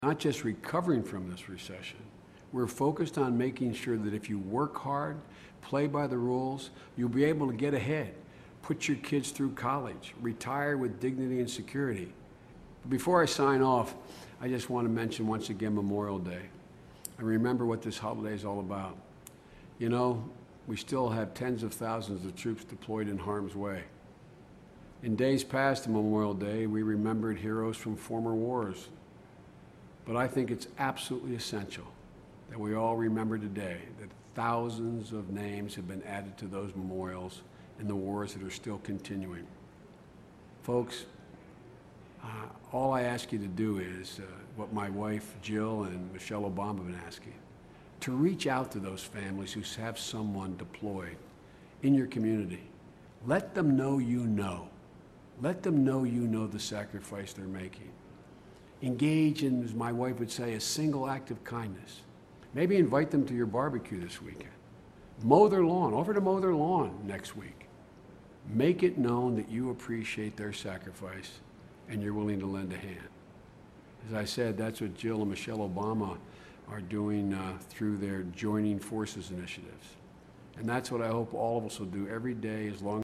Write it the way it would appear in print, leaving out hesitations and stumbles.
not just recovering from this recession. We're focused on making sure that if you work hard, play by the rules, you'll be able to get ahead, put your kids through college, retire with dignity and security. Before I sign off, I just want to mention once again Memorial Day. And remember what this holiday is all about. You know, we still have tens of thousands of troops deployed in harm's way. In days past on Memorial Day, we remembered heroes from former wars. But I think it's absolutely essential that we all remember today that thousands of names have been added to those memorials in the wars that are still continuing. Folks, all I ask you to do is what my wife Jill and Michelle Obama have been asking, to reach out to those families who have someone deployed in your community. Let them know you know. Let them know you know the sacrifice they're making. Engage in, as my wife would say, a single act of kindness. Maybe invite them to your barbecue this weekend. Mow their lawn. Offer to mow their lawn next week. Make it known that you appreciate their sacrifice and you're willing to lend a hand. As I said, that's what Jill and Michelle Obama are doing through their Joining Forces initiatives. And that's what I hope all of us will do every day as long